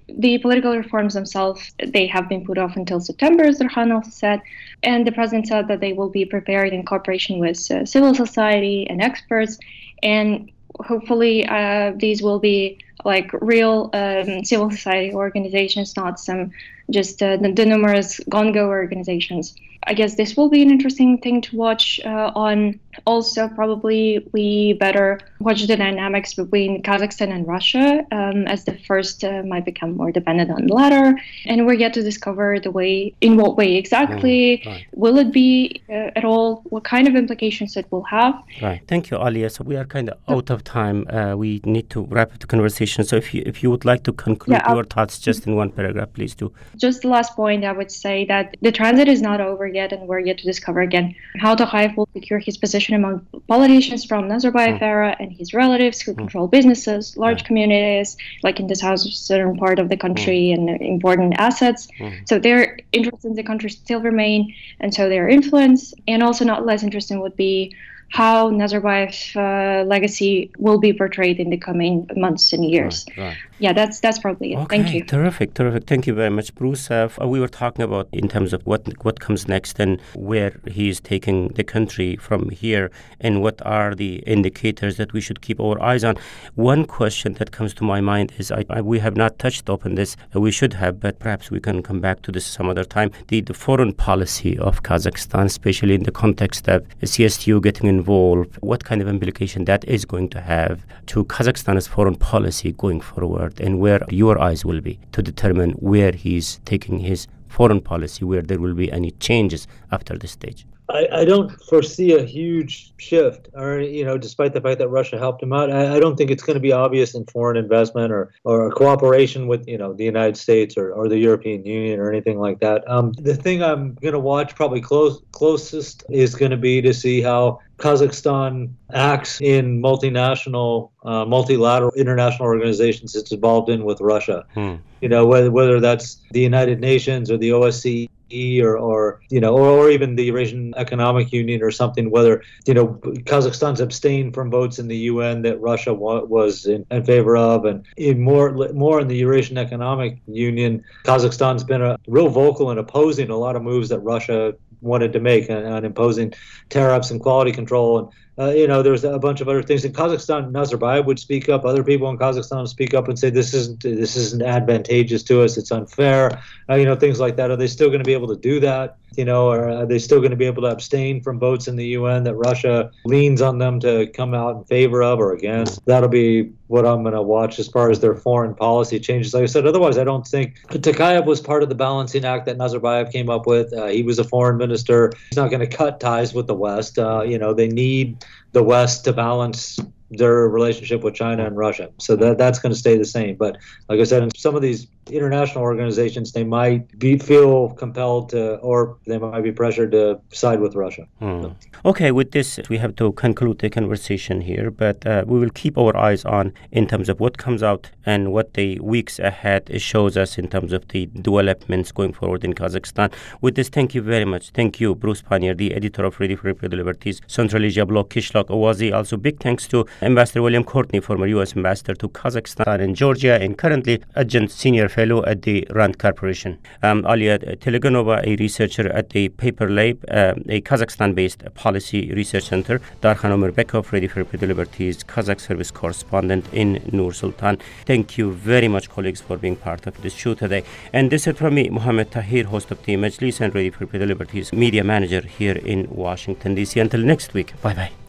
The political reforms themselves, they have been put off until September, as Darhan also said. And the president said that they will be prepared in cooperation with civil society and experts. And hopefully these will be like real civil society organizations, not some just the numerous gongo organizations. I guess this will be an interesting thing to watch on. Also, probably we better watch the dynamics between Kazakhstan and Russia, as the first might become more dependent on the latter. And we're yet to discover in what way exactly. Right. Will it be at all? What kind of implications it will have? Right. Thank you, Alia. So we are kind of out of time. We need to wrap up the conversation. So if you would like to conclude your thoughts just in one paragraph, please do. Just the last point, I would say that the transit is not over yet, and we're yet to discover again how Tokayev will secure his position among politicians from Nazarbayev era and his relatives who control businesses, large communities, like in the southern part of the country, and important assets. So their interests in the country still remain, and so their influence. And also not less interesting would be how Nazarbayev's legacy will be portrayed in the coming months and years. Right. Yeah, that's probably it. Okay, Thank you. Terrific. Thank you very much, Bruce. We were talking about in terms of what comes next and where he is taking the country from here, and what are the indicators that we should keep our eyes on. One question that comes to my mind is we have not touched upon this. We should have, but perhaps we can come back to this some other time. The foreign policy of Kazakhstan, especially in the context of CSTO getting involved, what kind of implication that is going to have to Kazakhstan's foreign policy going forward, and where your eyes will be to determine where he's taking his foreign policy, where there will be any changes after this stage. I don't foresee a huge shift, or despite the fact that Russia helped him out, I don't think it's going to be obvious in foreign investment or cooperation with the United States or the European Union or anything like that. The thing I'm going to watch probably closest is going to be to see how Kazakhstan acts in multinational, multilateral international organizations it's involved in with Russia. Whether that's the United Nations or the OSCE or even the Eurasian Economic Union or something, whether Kazakhstan's abstained from votes in the UN that Russia was in favor of, and more in the Eurasian Economic Union, Kazakhstan's been real vocal in opposing a lot of moves that Russia wanted to make on imposing tariffs and quality control. And there's a bunch of other things. In Kazakhstan, Nazarbayev would speak up. Other people in Kazakhstan would speak up and say this isn't advantageous to us. It's unfair. Things like that. Are they still going to be able to do that? Or are they still going to be able to abstain from votes in the UN that Russia leans on them to come out in favor of or against? That'll be what I'm going to watch as far as their foreign policy changes. Like I said, otherwise I don't think Tokayev was part of the balancing act that Nazarbayev came up with. He was a foreign minister. He's not going to cut ties with the West. They need the West to balance their relationship with China and Russia. So that's going to stay the same. But like I said, in some of these international organizations, they might feel compelled to, or they might be pressured to side with Russia. Okay, with this, we have to conclude the conversation here, but we will keep our eyes on in terms of what comes out and what the weeks ahead shows us in terms of the developments going forward in Kazakhstan. With this, thank you very much. Thank you, Bruce Pannier, the editor of Radio Free People Liberties Central Asia blog, Kishlock Owazi. Also, big thanks to Ambassador William Courtney, former U.S. Ambassador to Kazakhstan and Georgia, and currently Adjunct Senior Fellow at the RAND Corporation. Alia Telegonova, a researcher at the Paper Lab, a Kazakhstan-based policy research center. Darhan Omirbekov, Radio Free People Liberties Kazakh service correspondent in Nur Sultan. Thank you very much, colleagues, for being part of this show today. And this is from me, Mohammed Tahir, host of the Majlis and Radio Free People Liberties media manager here in Washington, D.C. Until next week, bye-bye.